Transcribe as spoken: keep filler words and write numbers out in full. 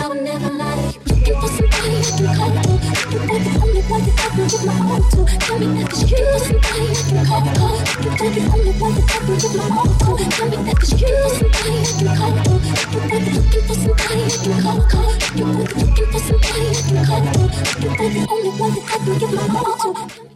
would never lie. Looking for somebody I can call to. Looking for the only one that I can give my all to. Tell me that 'cause you looking for somebody I can call to. Looking for the only one that I can give my all to. Tell me that 'cause you looking for somebody I can call to. Looking for the looking for somebody I can call call. Looking for the looking for somebody I can call to. Looking for the only one that I can give my all to.